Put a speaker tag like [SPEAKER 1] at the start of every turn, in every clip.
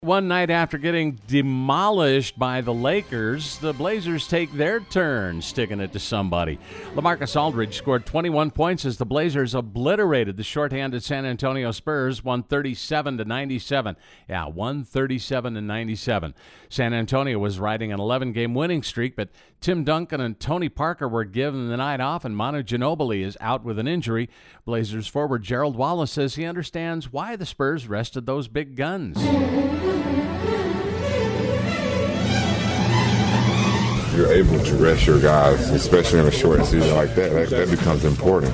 [SPEAKER 1] One night after getting demolished by the Lakers, the Blazers take their turn sticking it to somebody. LaMarcus Aldridge scored 21 points as the Blazers obliterated the shorthanded San Antonio Spurs, 137-97. Yeah, 137-97. San Antonio was riding an 11-game winning streak, but Tim Duncan and Tony Parker were given the night off, and Manu Ginobili is out with an injury. Blazers forward Gerald Wallace says he understands why the Spurs rested those big guns.
[SPEAKER 2] You're able to rest your guys, especially in a short season like that. That becomes important.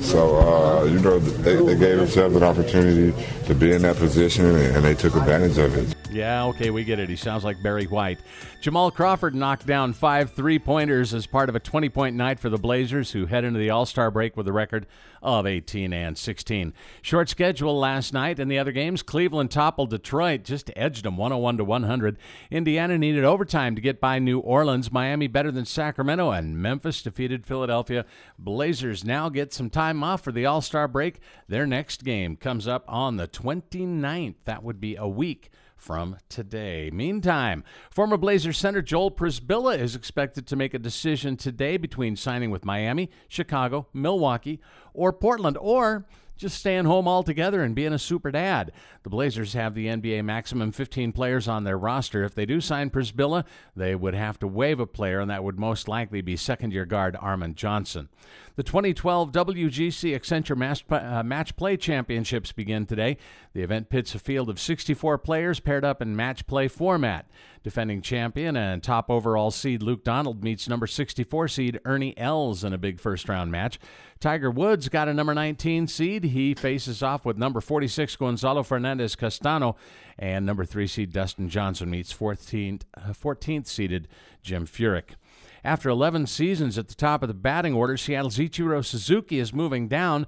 [SPEAKER 2] So, they gave themselves an opportunity to be in that position, and they took advantage of it.
[SPEAKER 1] Yeah, okay, we get it. He sounds like Barry White. Jamal Crawford knocked down 5 3-pointers as part of a 20-point night for the Blazers, who head into the All-Star break with a record of 18-16. Short schedule last night. In the other games, Cleveland toppled Detroit, just edged them 101-100. Indiana needed overtime to get by New Orleans. Miami better than Sacramento, and Memphis defeated Philadelphia. Blazers now get some time off for the All-Star break. Their next game comes up on the 29th. That would be a week from today. Meantime, former Blazers center Joel Przybilla is expected to make a decision today between signing with Miami, Chicago, Milwaukee, or Portland, or just staying home altogether and being a super dad. The Blazers have the NBA maximum 15 players on their roster. If they do sign Przybilla, they would have to waive a player, and that would most likely be second-year guard Armand Johnson. The 2012 WGC Accenture Match Play Championships begin today. The event pits a field of 64 players paired up in match play format. Defending champion and top overall seed Luke Donald meets number 64 seed Ernie Els in a big first-round match. Tiger Woods got a number 19 seed. He faces off with number 46 Gonzalo Fernandez Castano, and number 3 seed Dustin Johnson meets 14th seeded Jim Furyk. After 11 seasons at the top of the batting order, Seattle's Ichiro Suzuki is moving down.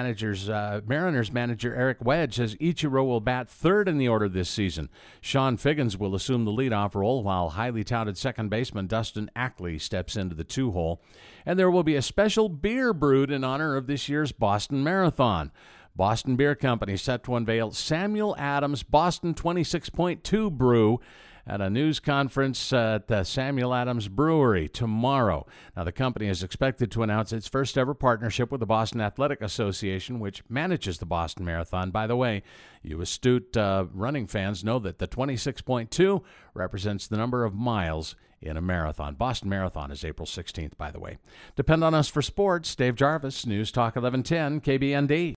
[SPEAKER 1] Mariners manager Eric Wedge says Ichiro will bat third in the order this season. Sean Figgins will assume the leadoff role, while highly touted second baseman Dustin Ackley steps into the 2-hole. And there will be a special beer brewed in honor of this year's Boston Marathon. Boston Beer Company set to unveil Samuel Adams Boston 26.2 brew at a news conference at the Samuel Adams Brewery tomorrow. Now, the company is expected to announce its first ever partnership with the Boston Athletic Association, which manages the Boston Marathon. By the way, you astute running fans know that the 26.2 represents the number of miles in a marathon. Boston Marathon is April 16th, by the way. Depend on us for sports. Dave Jarvis, News Talk 1110, KBND.